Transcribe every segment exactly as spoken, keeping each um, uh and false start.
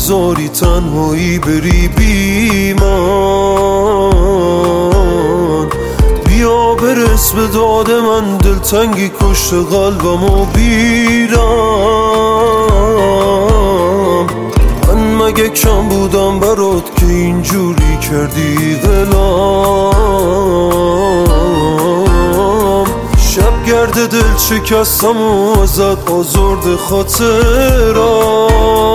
نذاری تنهایی بری بی من. بیا برس به داد من، دلتنگی کشت قلبمو بیرم. من مگه کم بودم برات که اینجوری کردی دلم؟ شب گرد دل شکستم و ازت آزرد خاطرم.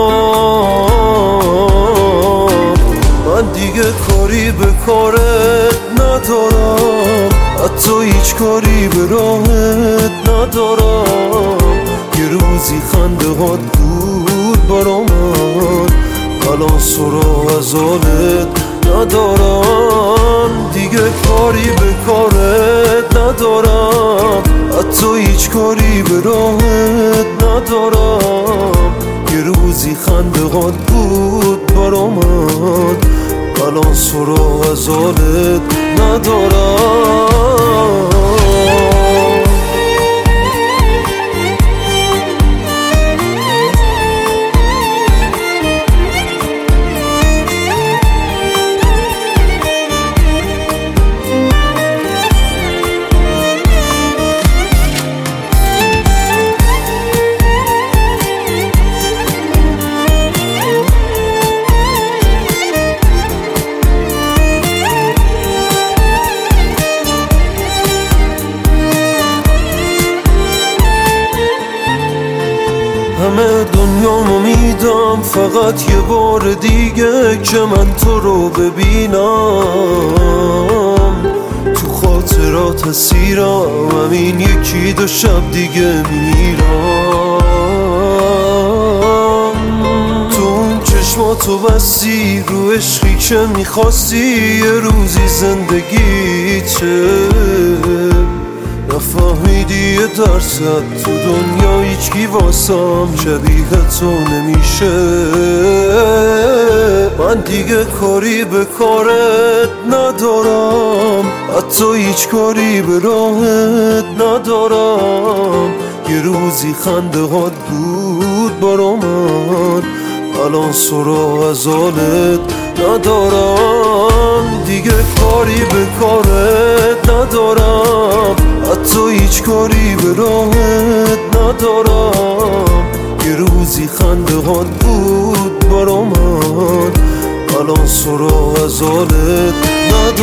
من دیگه کاری به کارت ندارم، حتی هیچ کاری به راهت ندارم. یه روزی خنده هات بود برا من، الان سراغ از حالت ندارم. دیگه کاری به کارت ندارم، حتی هیچ کاری به راهت ندارم. یه روزی خنده هات بود برا من، الان سراغ از حالت ندارم. همه دنیامو میدم فقط یه بار دیگه که من تو رو ببینم. تو خاطرات اسیرم، همین یکی دو شب دیگه میرم. تو اون چشماتو بستی رو عشقی که میخواستی یه روزی زندگی چه نفهمیدی یه درصد تو دنیا هیچکی واسم شبیه تو نمیشه. من دیگه کاری به کارت ندارم، حتی هیچ کاری به راهت ندارم. یه روزی خنده هات بود برا من، الان سراغ از حالت ندارم. دیگه کاری به کارت ندارم، حتی هیچ کاری به راهت ندارم. یه روزی خنده هات بود برا من، الان سراغ از حالت ندارم.